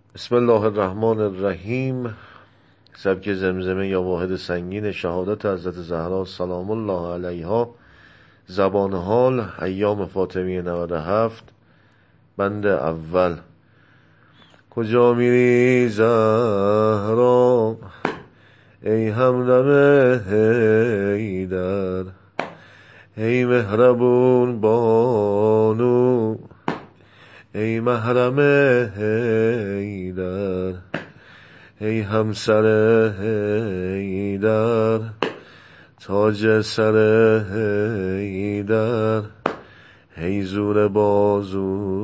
بسم الله الرحمن الرحیم. سبک زمزمه یا واحد سنگین شهادت حضرت زهرا سلام الله علیها. زبان حال ایام فاطمی 97. بند اول. کجا میری زهرا ای همدم حیدر، ای مهربون بانو، ای محرم حیدر، ای همسر حیدر، تاج سر حیدر، ای زور بازو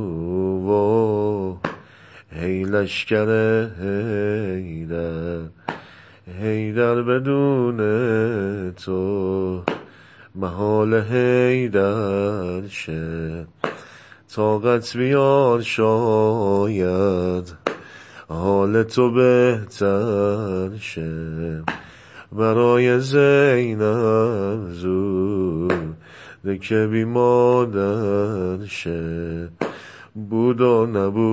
و ای لشکر حیدر. حیدر بدون تو محال حیدر شه، طاقت بیار شاید حال تو بهتر شه. برای زینب زود که بی مادر شه، بود و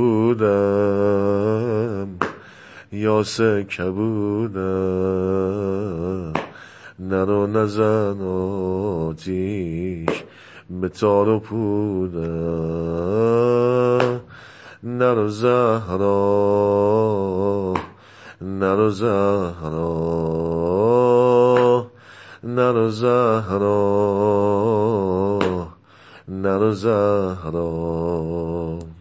نبودم یاسه کبودم، نرو نزن آتیش به تار و پودم. نرو زهرا، نرو زهرا، نرو زهرا، نرو زهرا.